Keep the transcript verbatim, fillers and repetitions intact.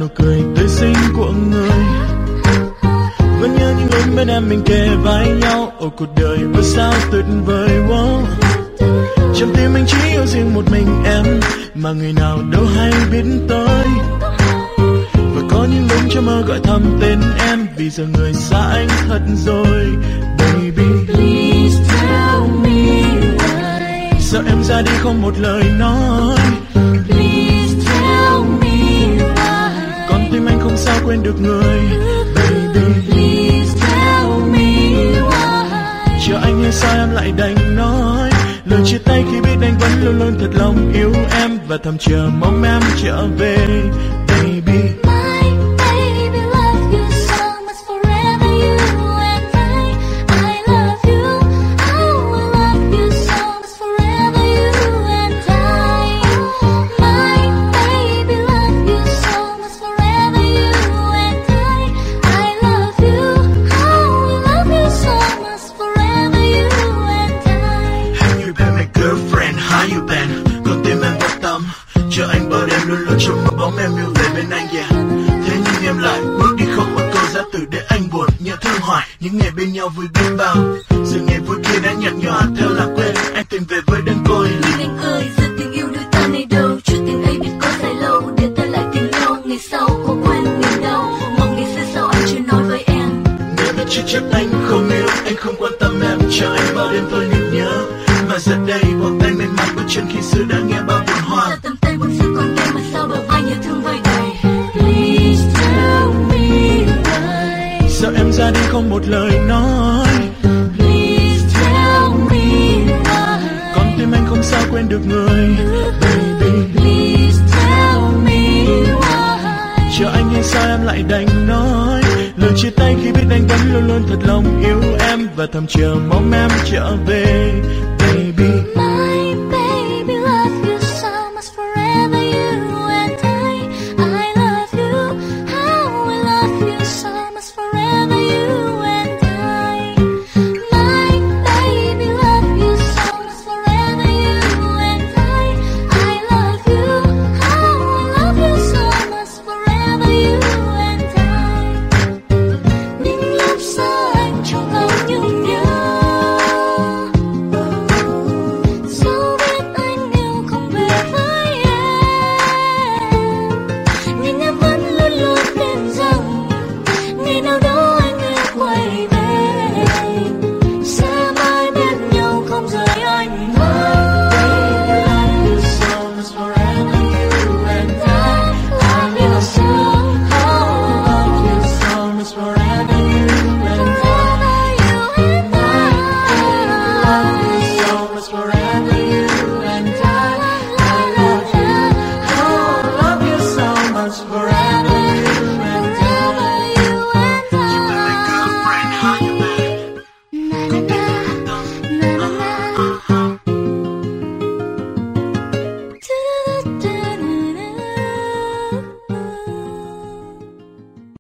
nụ cười tươi xinh của người. Vẫn nhớ những lúc bên em mình kề vai nhau. Ôi cuộc đời vừa sao tuyệt vời wow. Trong tim anh chỉ yêu riêng một mình em, mà người nào đâu hay biết tới. Và có những lúc trong mơ gọi thầm tên em, vì giờ người xa anh thật rồi. Baby, please tell me why. Sao em ra đi không một lời nói. Please tell me why. Con tim anh không sao quên được người. Baby, please tell me why. Chờ anh hay sao em lại đành nói lời chia tay khi biết anh vẫn luôn luôn thật lòng yêu em, và thầm chờ mong em trở về. Baby, My baby love you so much forever you and I. I love you, I will love you so much forever you and I. My baby love you so much forever you and I. I love you, I will love you so much forever you and I. have you been my girlfriend? How you been? Con tim em vô tâm, chờ anh bởi em luôn luôn trong mơ bóng em yêu về bên anh yeah. Thế nhưng em lại bước đi không một câu giá từ để anh buồn nhớ thương hoài. Những ngày bên nhau vui biết bao, giờ ngày vui kia đã nhạt nhòa theo là quên. Anh tìm về với đơn côi. Nhưng anh ơi, giờ tình yêu đôi ta này đâu, chút tình ấy biết có dài lâu, để ta lại tình lâu. Ngày sau có quên niềm đau, mong ngày xưa sao anh chưa nói với em. Nếu biết chưa chắc anh không yêu, anh không quan tâm em, chờ anh bao đêm tôi nhịp nhớ. Mà giờ đây buộc tay mềm mại bước chân khi xưa đã nghe bao buồn hoa. Sao tầm tay buồn xưa còn đây mà sao bờ vai nhớ thương vơi đầy. Please tell me why. Sao em ra đi không một lời nói. Please tell me why. Con tim anh không sao quên được người. Baby, Please tell me why. chờ anh hay sao em lại đành nói lời chia tay khi biết anh vẫn luôn luôn thật lòng yêu em, và thầm chờ mong em trở về. Baby,